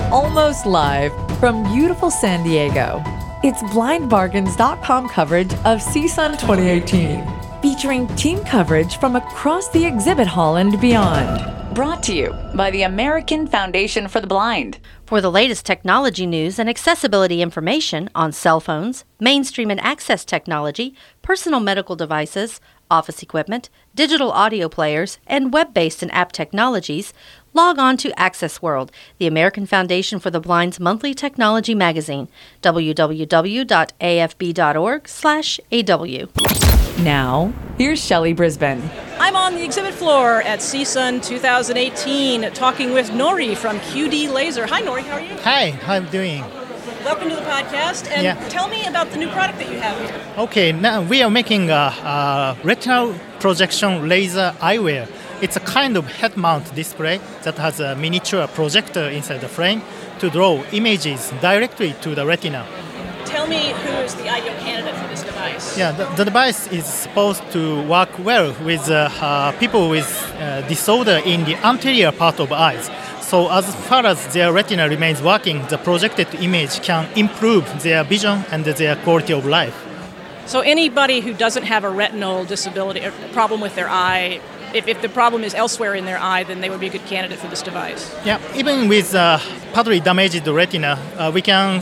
almost live from beautiful San Diego. It's blindbargains.com coverage of CSUN 2018, featuring team coverage from across the exhibit hall and beyond. Brought to you by the American Foundation for the Blind. For the latest technology news and accessibility information on cell phones, mainstream and access technology, personal medical devices, office equipment, digital audio players, and web-based and app technologies, log on to Access World, the American Foundation for the Blind's monthly technology magazine, www.afb.org/AW. Now, here's Shelley Brisbane. I'm on the exhibit floor at CSUN 2018 talking with Nori from QD Laser. Hi, Nori. How are you? Hi, how are you doing? Welcome to the podcast. And tell me about the new product that you have here. Okay, now we are making a retinal projection laser eyewear. It's a kind of head-mount display that has a miniature projector inside the frame to draw images directly to the retina. Tell me who is the ideal candidate for this device. Yeah, the device is supposed to work well with people with disorder in the anterior part of eyes. So as far as their retina remains working, the projected image can improve their vision and their quality of life. So anybody who doesn't have a retinal disability, a problem with their eye, if the problem is elsewhere in their eye, then they would be a good candidate for this device. Yeah, even with partly damaged retina, we can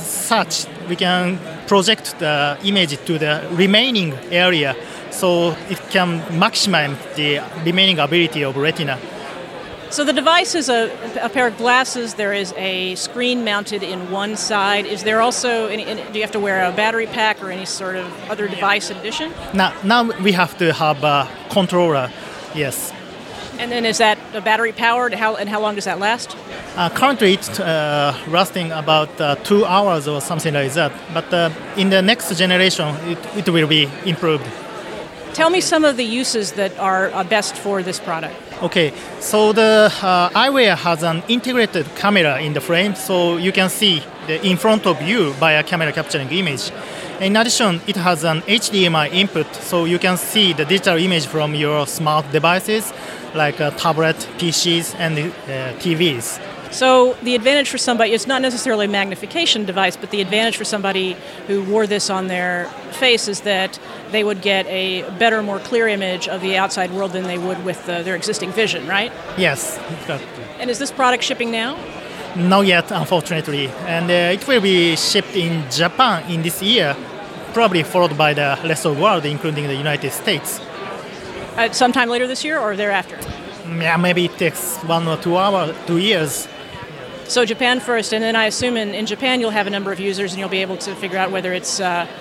project the image to the remaining area, so it can maximize the remaining ability of retina. So the device is a pair of glasses. There is a screen mounted in one side. Is there also do you have to wear a battery pack or any sort of other device in addition? Now we have to have a controller. Yes. And then is that battery powered? How long does that last? Currently it's lasting about 2 hours or something like that. But in the next generation, it will be improved. Tell me some of the uses that are best for this product. Okay, so the eyewear has an integrated camera in the frame, so you can see in front of you by a camera capturing image. In addition, it has an HDMI input, so you can see the digital image from your smart devices like tablet, PCs, and TVs. So the advantage for somebody, it's not necessarily a magnification device, but the advantage for somebody who wore this on their face is that they would get a better, more clear image of the outside world than they would with their existing vision, right? Yes, exactly. And is this product shipping now? Not yet, unfortunately. And it will be shipped in Japan in this year, probably followed by the rest of the world, including the United States. Sometime later this year or thereafter? Yeah, maybe it takes 1 or 2 years. So Japan first, and then I assume in Japan you'll have a number of users and you'll be able to figure out whether it's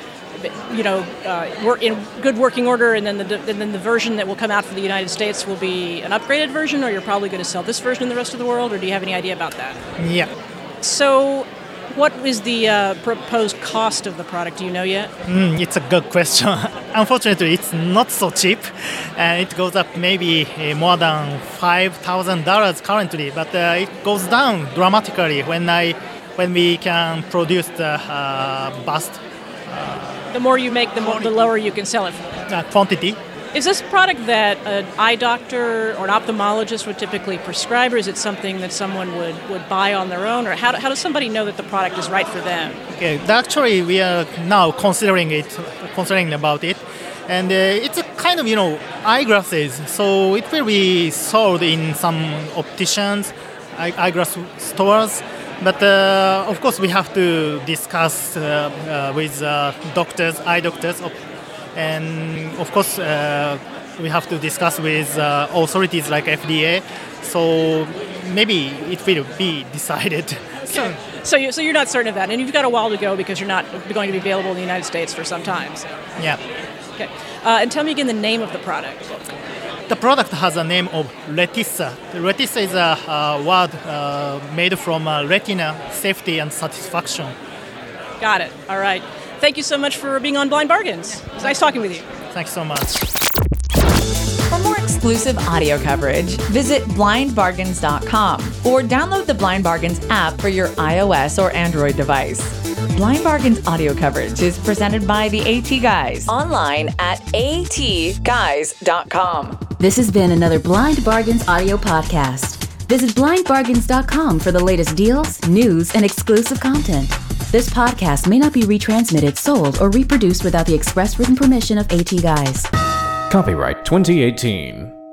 in good working order, and then the version that will come out for the United States will be an upgraded version, or you're probably going to sell this version in the rest of the world, or do you have any idea about that? Yeah. So what is the proposed cost of the product? Do you know yet? It's a good question. Unfortunately, it's not so cheap, and it goes up maybe more than $5,000 currently, but it goes down dramatically when we can produce the bust. The more you make, the lower you can sell it for. Quantity. Is this a product that an eye doctor or an ophthalmologist would typically prescribe, or is it something that someone would buy on their own, or how does somebody know that the product is right for them? Okay, actually we are now considering about it, and it's a kind of eyeglasses, so it will be sold in some opticians, eyeglass stores. But of course, we have to discuss with doctors, eye doctors, and of course, we have to discuss with authorities like FDA. So maybe it will be decided soon. So you're not certain of that, and you've got a while to go because you're not going to be available in the United States for some time. So. Yeah. Okay. And tell me again the name of the product. The product has a name of Retissa. Retissa is a word made from retina, safety, and satisfaction. Got it. All right. Thank you so much for being on Blind Bargains. It was nice talking with you. Thanks so much. For more exclusive audio coverage, visit blindbargains.com or download the Blind Bargains app for your iOS or Android device. Blind Bargains audio coverage is presented by the AT Guys online at atguys.com. This has been another Blind Bargains audio podcast. Visit blindbargains.com for the latest deals, news, and exclusive content. This podcast may not be retransmitted, sold, or reproduced without the express written permission of AT Guys. Copyright 2018.